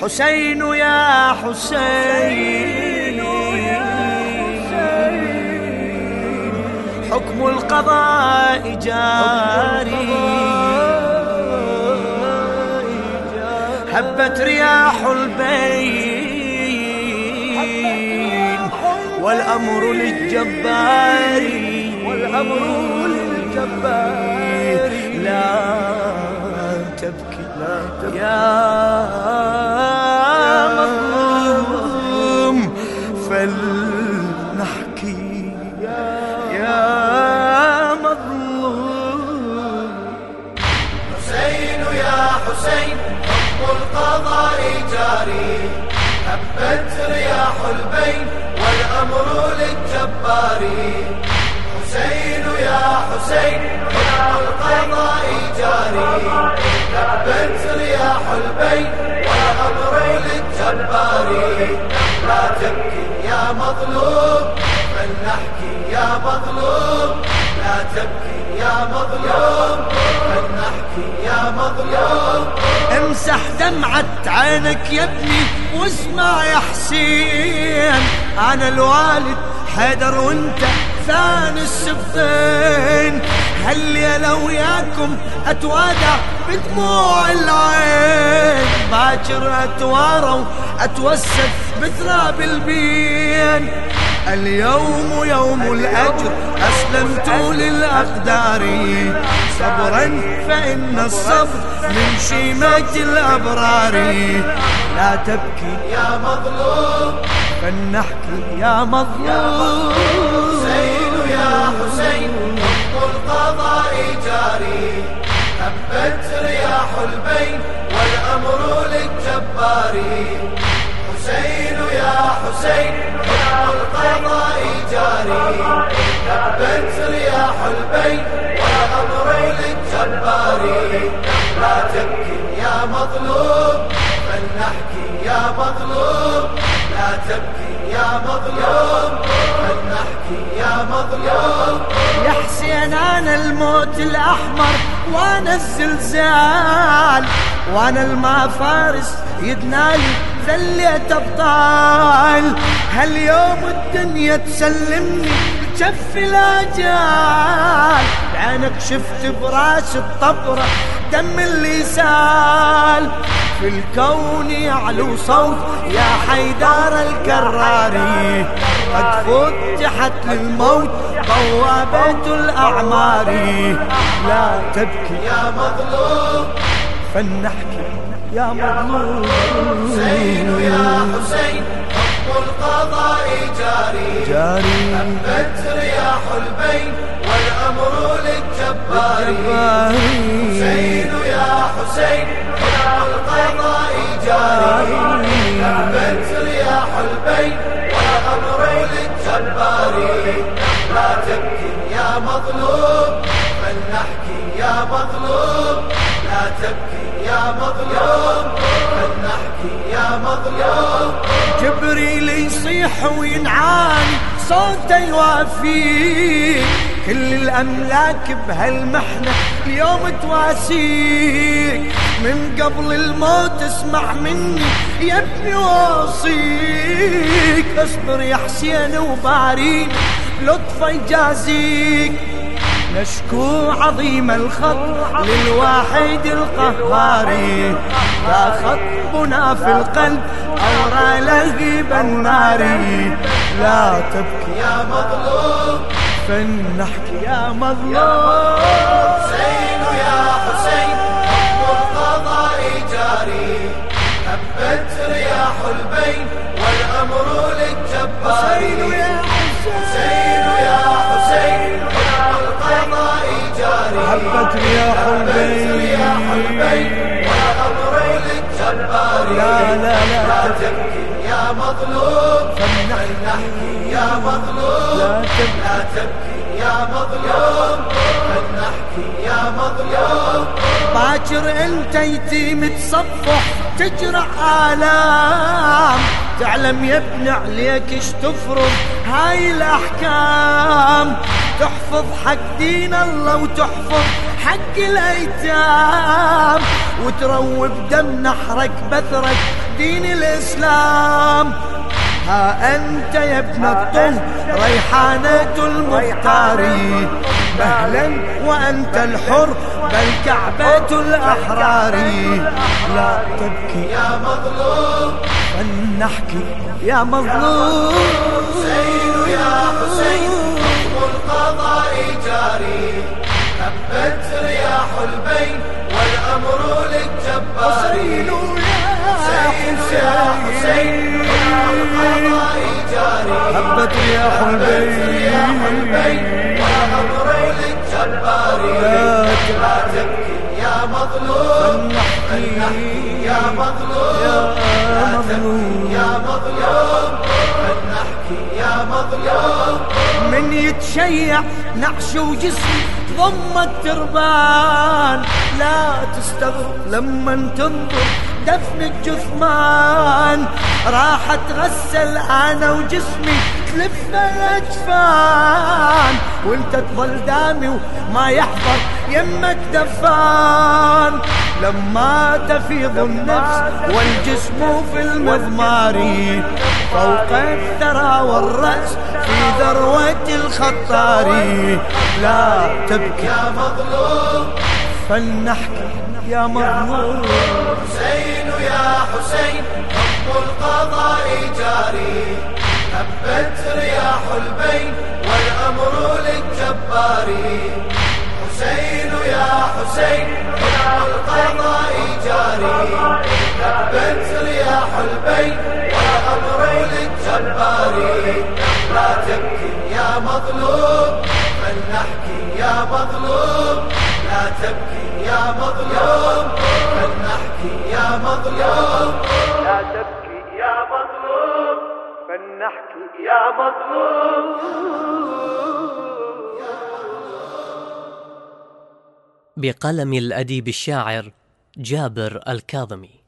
حسين يا حسين حكم القضاء جاري هبت رياح البين والأمر للجبار لا تبكي يا مظلوم فلنحكي يا مظلوم حسين يا حسين حكم القضاء جاري هبت رياح البين والأمر للجبار حسين يا حسين حكم القضاء جاري هبت رياح البين والأمر للجبار لا تبكي يا مظلوم فلنحكي يا مظلوم لا تبكي يا مظلوم فلنحكي يا مظلوم امسح دمعة عينك يا ابني واسمع يا حسين انا الوالد حيدر وانت ثاني السبطين هالليلة وياكم اتوادع بدموع العين باكر اتوارى واتوسد بثراب البين اليوم يوم الأجر أسلمت للأقدار صبرا فإن الصبر من شيمة الأبرار لا تبكي يا مظلوم فلنحكي يا مظلوم حسين يا حسين حكم القضاء جاري هبت رياح البين والأمر للجبار حسين يا حسين حكم القضاء جاري هبت رياح البين والأمر للجبار لا تبكي يا مظلوم فلنحكي يا مظلوم لا تبكي يا مظلوم فلنحكي يا مظلوم يا حسين أنا الموت الأحمر وأنا الزلزال وأنا الما فارس يدنالي ذليت أبطال هاليوم الدنيا تسلمني جف الأجال بعينك شفت براس الطبرة دم اللي سال في الكون يعلو صوت يا حيدر الكراري قد فتحت للموت بوابة الأعمار لا تبكي يا مظلوم فلنحكي يا مظلوم حسين يا حسين حكم القضاء جاري هبت رياح البين والأمر للجبار حسين يا حسين حكم القضاء جاري هبت رياح البين والأمر للجبار لا تبكي يا مظلوم فلنحكي يا مظلوم لا تبكي يا مظلوم فلنحكي يا مظلوم جبريل يصيح وينعاني صوته يوافيك كل الأملاك بهالمحنة اليوم تواسيك من قبل الموت اسمع مني يا ابني واصيك اصبر يا حسين وبارين لطفه يجازيك نشكو عظيم الخط للواحد القهاري لا خطبنا في القلب أورى لهيب النار لا تبكي يا مظلوم فلنحكي يا مظلوم حسين يا حسين حكم القضاء جاري هبت رياح البين والأمر للجبار حسين يا حسين حكم القضاء جاري هبت رياح البين والأمر للجبار لا تبكي يا مظلوم فلنحكي يا مظلوم لا تبكي يا مظلوم فلنحكي يا مظلوم باكر انت يتيم تصفح تجرح آلام تعلم يا ابن عليك ايش تفرض هاي الأحكام تحفظ حق دين الله وتحفظ حق الأيتام، وتروي بدم نحرك بثرك دين الإسلام. ها أنت يا ابن الطه ريحانة المختار، مهلا وأنت الحر بل كعبة الأحرار. لا تبكي يا مظلوم فلنحكي يا مظلوم. حسين يا حسين حكم القضاء جاري، هبت رياح البين والأمر للجبار. حسين يا حسين حكم القضاء جاري، هبت رياح البين والأمر للجبار. لا تبكي يا مظلوم فلنحكي يا مظلوم. لا تبكي يا مظلوم فلنحكي يا مظلوم. من يتشيع نعش وجسمي ضم التربان، لا تستغرب لما تنظر دفن الجثمان. راح اتغسل انا وجسمي تلف الاجفان، وانت تظل دامي وما يحضر يمك دفان. لما تفيض النفس والجسم في المضمار، فوق الثرى والرأس في ذروة الخطار. لا تبكي يا مظلوم فلنحكي يا مظلوم. حسين يا حسين حكم القضاء جاري، هبت رياح البين والأمر للجبار. حسين يا حسين حكم القضاء جاري، هبت رياح البين والأمر للجبار. لا تبكي يا مظلوم فلنحكي يا مظلوم. لا تبكي يا مظلوم فلنحكي يا مظلوم. لا تبكي يا مظلوم فلنحكي يا مظلوم. بقلم الأديب الشاعر جابر الكاظمي.